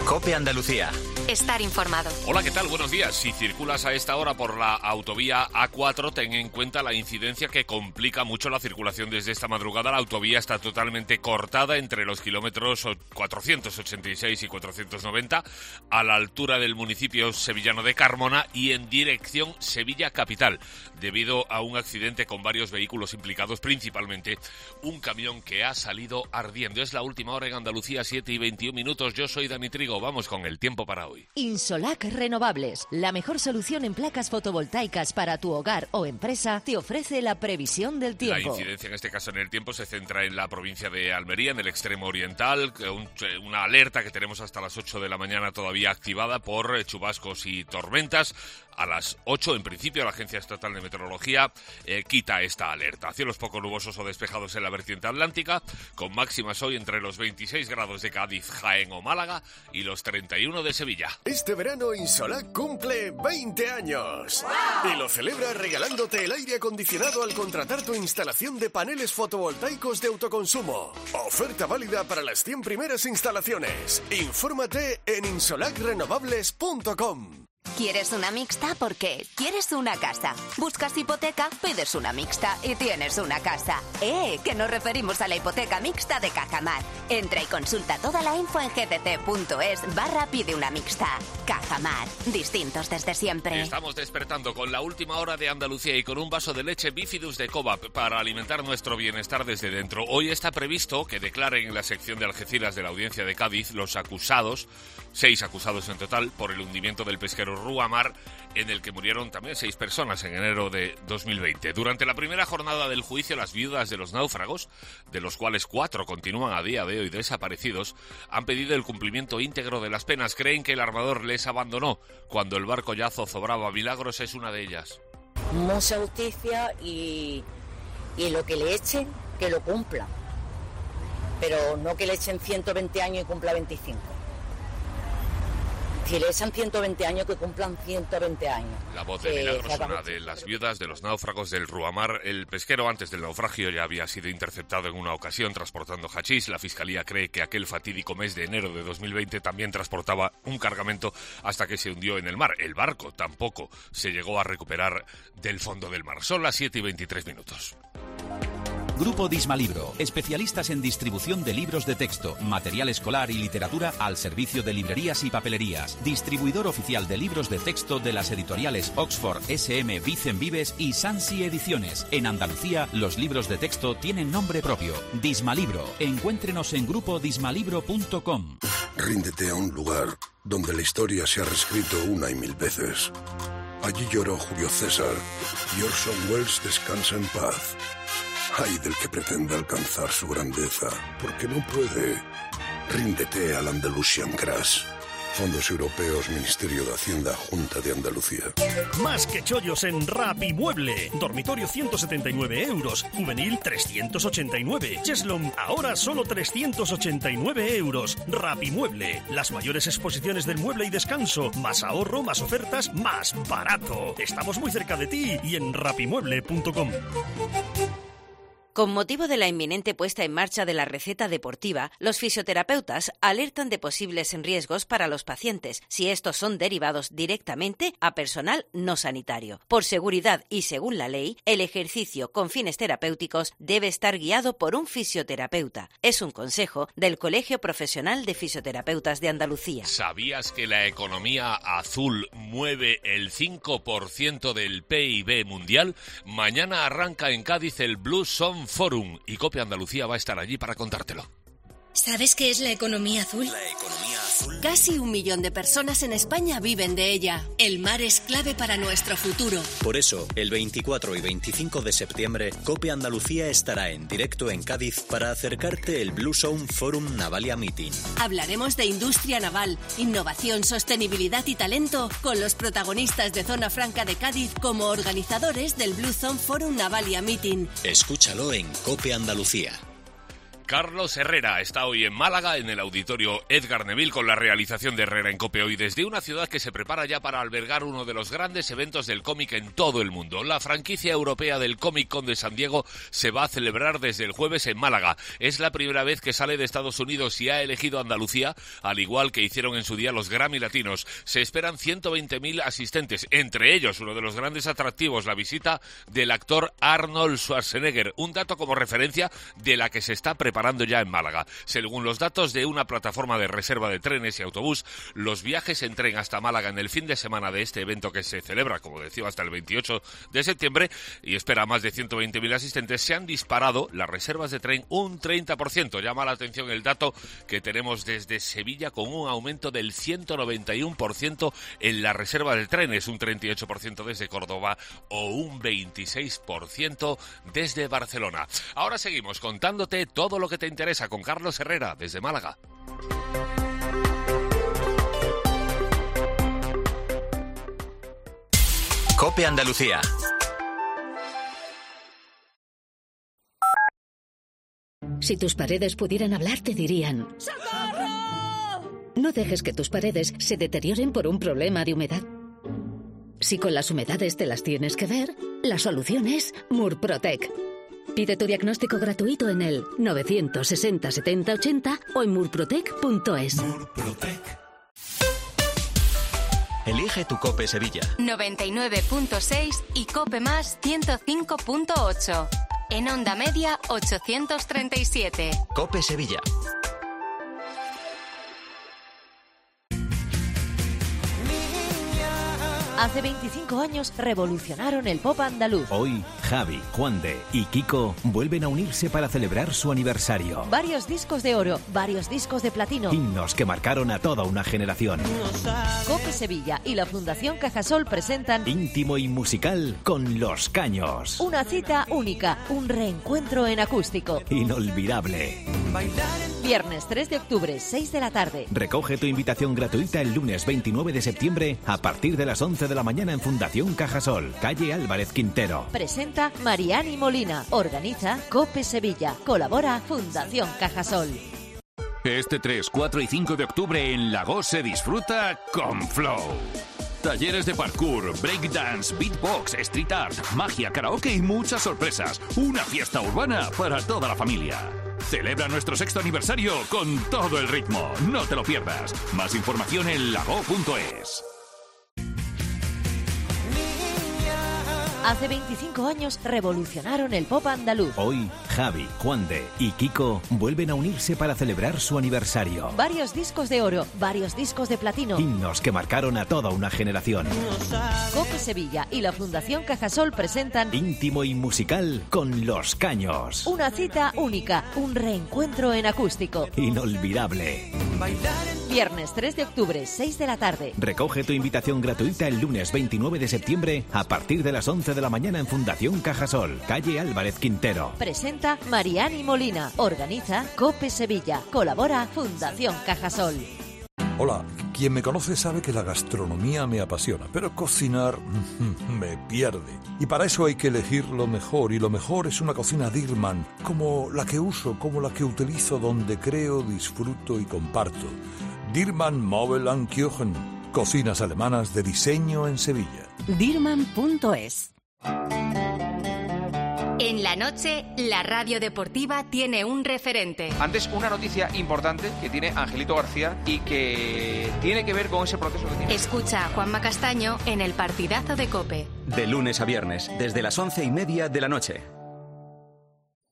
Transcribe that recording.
COPE Andalucía. Estar informado. Hola, ¿qué tal? Buenos días. Si circulas a esta hora por la autovía A4, ten en cuenta la incidencia que complica mucho la circulación desde esta madrugada. La autovía está totalmente cortada entre los kilómetros 486 y 490 a la altura del municipio sevillano de Carmona y en dirección Sevilla capital, debido a un accidente con varios vehículos implicados, principalmente un camión que ha salido ardiendo. Es la última hora en Andalucía, 7:21. Yo soy Dani Trigo. Vamos con el tiempo para hoy. Insolac Renovables, la mejor solución en placas fotovoltaicas para tu hogar o empresa, te ofrece la previsión del tiempo. La incidencia en este caso en el tiempo se centra en la provincia de Almería, en el extremo oriental, una alerta que tenemos hasta las 8 de la mañana todavía activada por chubascos y tormentas. A las 8, en principio, la Agencia Estatal de Meteorología quita esta alerta. Cielos poco nubosos o despejados en la vertiente atlántica, con máximas hoy entre los 26 grados de Cádiz, Jaén o Málaga y los 31 de Sevilla. Este verano Insolac cumple 20 años. ¡Wow! Y lo celebra regalándote el aire acondicionado al contratar tu instalación de paneles fotovoltaicos de autoconsumo. Oferta válida para las 100 primeras instalaciones. Infórmate en insolacrenovables.com. ¿Quieres una mixta? Porque quieres una casa. Buscas hipoteca, pides una mixta y tienes una casa. Que nos referimos a la hipoteca mixta de Cajamar. Entra y consulta toda la info en gtt.es/pide una mixta. Cajamar, distintos desde siempre. Estamos despertando con la última hora de Andalucía y con un vaso de leche Bifidus de Cobap para alimentar nuestro bienestar desde dentro. Hoy está previsto que declaren en la sección de Algeciras de la Audiencia de Cádiz los acusados, 6 acusados en total, por el hundimiento del pesquero Ruamar, en el que murieron también 6 personas en enero de 2020. Durante la primera jornada del juicio, las viudas de los náufragos, de los cuales 4 continúan a día de hoy desaparecidos, han pedido el cumplimiento íntegro de las penas. Creen que el armador les abandonó cuando el barco ya zozobraba. Milagros es una de ellas. Mucha justicia y lo que le echen, que lo cumpla. Pero no que le echen 120 años y cumpla 25. Si le echan 120 años, que cumplan 120 años. La voz de Milagros, una de las viudas de los náufragos del Ruamar. El pesquero, antes del naufragio, ya había sido interceptado en una ocasión transportando hachís. La Fiscalía cree que aquel fatídico mes de enero de 2020 también transportaba un cargamento hasta que se hundió en el mar. El barco tampoco se llegó a recuperar del fondo del mar. Son las 7:23. Grupo Dismalibro, especialistas en distribución de libros de texto, material escolar y literatura al servicio de librerías y papelerías. Distribuidor oficial de libros de texto de las editoriales Oxford, SM, Vicen Vives y Sansi Ediciones. En Andalucía, los libros de texto tienen nombre propio. Dismalibro. Encuéntrenos en grupodismalibro.com. Ríndete a un lugar donde la historia se ha reescrito una y mil veces. Allí lloró Julio César y Orson Welles descansa en paz. Ay del que pretenda alcanzar su grandeza, porque no puede. Ríndete al Andalusian Crash. Fondos Europeos, Ministerio de Hacienda, Junta de Andalucía. Más que chollos en Rapimueble. Dormitorio 179 euros. Juvenil 389. Cheslom ahora solo 389 euros. Rapimueble. Las mayores exposiciones del mueble y descanso. Más ahorro, más ofertas, más barato. Estamos muy cerca de ti y en rapimueble.com. Con motivo de la inminente puesta en marcha de la receta deportiva, los fisioterapeutas alertan de posibles riesgos para los pacientes si estos son derivados directamente a personal no sanitario. Por seguridad y según la ley, el ejercicio con fines terapéuticos debe estar guiado por un fisioterapeuta. Es un consejo del Colegio Profesional de Fisioterapeutas de Andalucía. ¿Sabías que la economía azul mueve el 5% del PIB mundial? Mañana arranca en Cádiz el Blue Zone Forum y COPE Andalucía va a estar allí para contártelo. ¿Sabes qué es la economía azul? La economía azul. Casi 1 millón de personas en España viven de ella. El mar es clave para nuestro futuro. Por eso, el 24 y 25 de septiembre, COPE Andalucía estará en directo en Cádiz para acercarte el Blue Zone Forum Navalia Meeting. Hablaremos de industria naval, innovación, sostenibilidad y talento con los protagonistas de Zona Franca de Cádiz como organizadores del Blue Zone Forum Navalia Meeting. Escúchalo en COPE Andalucía. Carlos Herrera está hoy en Málaga, en el auditorio Edgar Neville, con la realización de Herrera en COPE hoy desde una ciudad que se prepara ya para albergar uno de los grandes eventos del cómic en todo el mundo. La franquicia europea del Comic Con de San Diego se va a celebrar desde el jueves en Málaga. Es la primera vez que sale de Estados Unidos y ha elegido Andalucía, al igual que hicieron en su día los Grammy Latinos. Se esperan 120.000 asistentes, entre ellos uno de los grandes atractivos, la visita del actor Arnold Schwarzenegger. Un dato como referencia de la que se está preparando ya en Málaga. Según los datos de una plataforma de reserva de trenes y autobús, los viajes en tren hasta Málaga en el fin de semana de este evento, que se celebra, como decía, hasta el 28 de septiembre y espera a más de 120.000 asistentes, se han disparado las reservas de tren un 30%. Llama la atención el dato que tenemos desde Sevilla, con un aumento del 191% en la reserva de trenes, un 38% desde Córdoba o un 26% desde Barcelona. Ahora seguimos contándote todo lo que te interesa con Carlos Herrera desde Málaga. COPE Andalucía. Si tus paredes pudieran hablar, te dirían: ¡socorro! No dejes que tus paredes se deterioren por un problema de humedad. Si con las humedades te las tienes que ver, la solución es Murprotec. Pide tu diagnóstico gratuito en el 960 70 80 o en murprotec.es. Murprotec. Elige tu COPE Sevilla. 99.6 y COPE Más 105.8. En onda media 837. COPE Sevilla. Hace 25 años revolucionaron el pop andaluz. Hoy, Javi, Juande y Kiko vuelven a unirse para celebrar su aniversario. Varios discos de oro, varios discos de platino. Himnos que marcaron a toda una generación. COPE Sevilla y la Fundación Cajasol presentan Íntimo y musical con Los Caños. Una cita única, un reencuentro en acústico. Inolvidable. Viernes 3 de octubre, 6 de la tarde. Recoge tu invitación gratuita el lunes 29 de septiembre a partir de las 11 de la mañana en Fundación Cajasol, calle Álvarez Quintero. Presenta Mariani Molina. Organiza COPE Sevilla. Colabora Fundación Cajasol. Este 3, 4 y 5 de octubre en Lagos se disfruta con Flow. Talleres de parkour, breakdance, beatbox, street art, magia, karaoke y muchas sorpresas. Una fiesta urbana para toda la familia. Celebra nuestro 6º aniversario con todo el ritmo. No te lo pierdas. Más información en lago.es. Hace 25 años revolucionaron el pop andaluz. Hoy, Javi, Juande y Kiko vuelven a unirse para celebrar su aniversario. Varios discos de oro, varios discos de platino. Himnos que marcaron a toda una generación. COPE Sevilla y la Fundación Cajasol presentan Íntimo y musical con Los Caños. Una cita única, un reencuentro en acústico. Inolvidable. Viernes 3 de octubre, 6 de la tarde. Recoge tu invitación gratuita el lunes 29 de septiembre a partir de las 11 de la mañana en Fundación Cajasol, calle Álvarez Quintero. Presenta Mariani Molina. Organiza COPE Sevilla. Colabora Fundación Cajasol. Hola, quien me conoce sabe que la gastronomía me apasiona, pero cocinar me pierde. Y para eso hay que elegir lo mejor, y lo mejor es una cocina Dirman, como la que uso, como la que utilizo, donde creo, disfruto y comparto. Dirman Möbel & Küchen, cocinas alemanas de diseño en Sevilla. Dirman.es. En la noche, la radio deportiva tiene un referente. Antes, una noticia importante que tiene Angelito García y que tiene que ver con ese proceso que tiene. Escucha a Juanma Castaño en el partidazo de COPE. De lunes a viernes, desde las 11:30 de la noche.